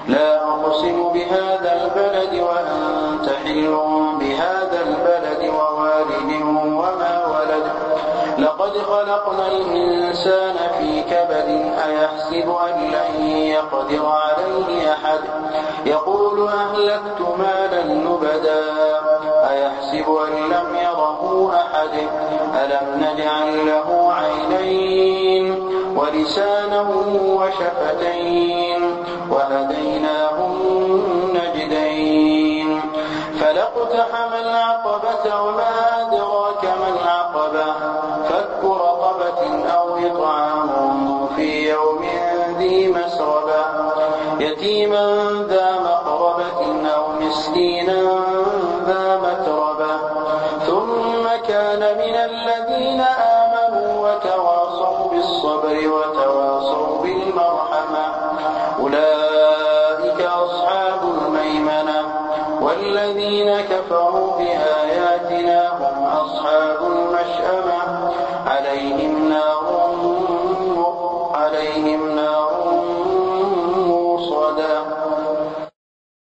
لا أقسم بهذا البلد وأنت حل بهذا البلد ووالد وما ولد لقد خلقنا الإنسان في كبد أيحسب أن لن يقدر عليه أحد يقول أهلكت مالا لبدا أيحسب أن لم يره أحد ألم نجعل له عينين ولسانا وشفتين وهديناه النجدين فلاقتحم العقبة وما أدراك ما العقبة فك رقبة أو إطعام في يوم ذي مسربة يتيما ذا مقربة أو مسكينا ذا متربة ثم كان من الذين آمنوا وتواصوا بالصبر وتواصوا بالمرحمة أولئك أصحاب الميمنة والذين كفروا بآياتنا هم أصحاب المشأمة عليهم نار